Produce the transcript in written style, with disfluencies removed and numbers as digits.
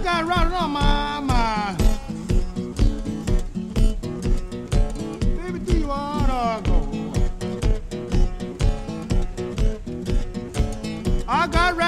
got right on my mind. Baby, do you wanna go? I got